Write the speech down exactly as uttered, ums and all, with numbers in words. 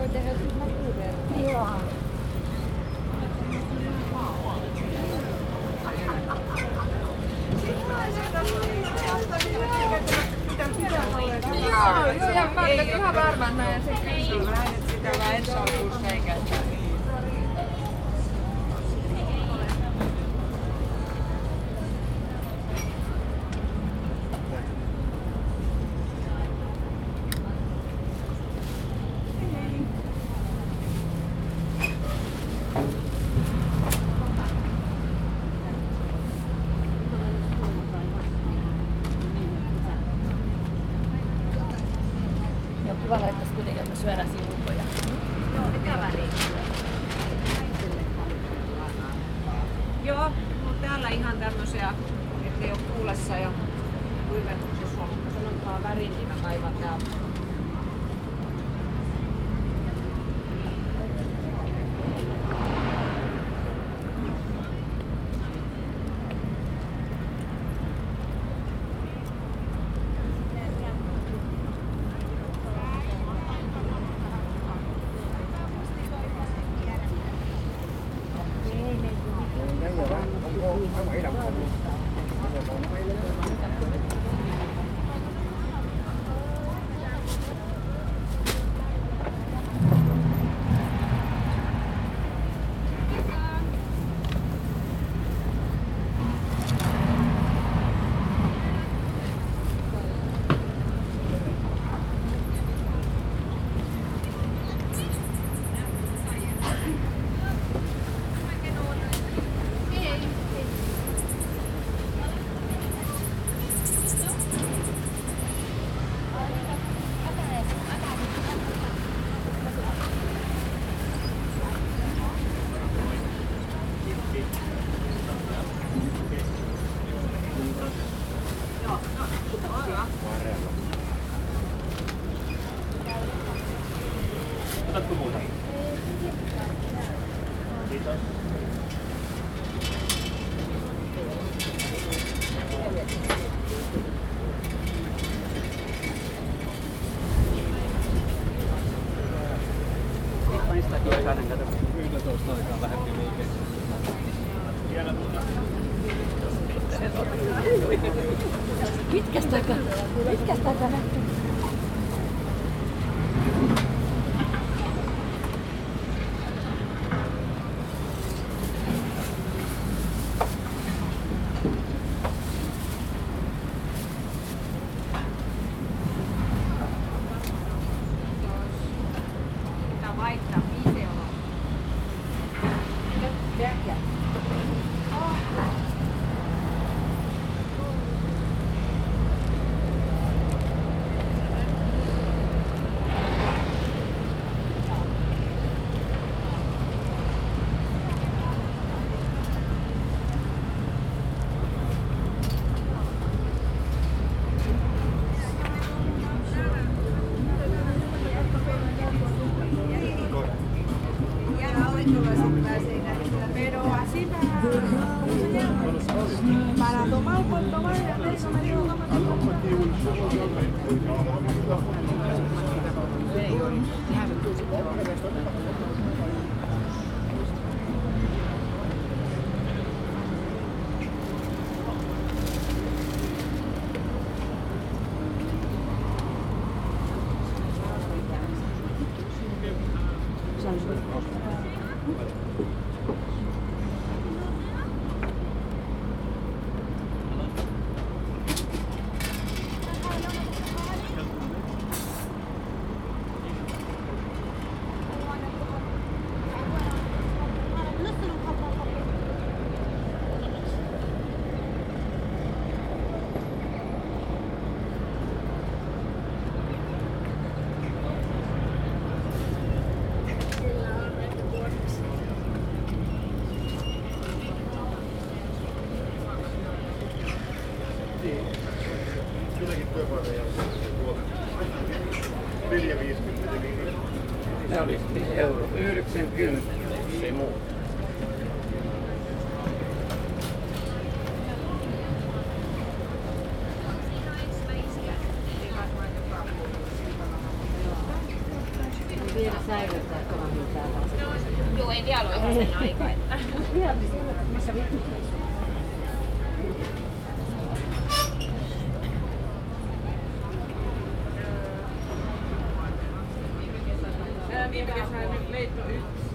voi tehdä makuuverta. Joo. Joo, ja mä olen ihan varmaan näin se kysyy vähän, että sitä vähän ensi alkuussa ei käytä. Kiva laittais kuitenkin, että syödään sivukoja. Joo, mikä väri? Joo, mutta täällä ihan tämmösiä, ettei oo kuulessa ja kuivetuksessa, mutta sanotaan värin, niin mä kaivan täältä. Otatko muuta? Kiitos. Paistakin jokainen, kato. yksitoista aikaa vähempi liikkeessä. Vielä muuta. Pitkästä aikaa. Pitkästä aikaa nähty. Vaihtaa videolla. Vähkä. Pero así para, para tomar, por tomar, ya eso me dio Tämä oli euro yhdeksänkymmentä, se muu. Vielä säilyttää tuohon mitään. Joo, ei vielä ole ihan sen aika. Että. Missä vittu? Viime kesänä leitto yksi.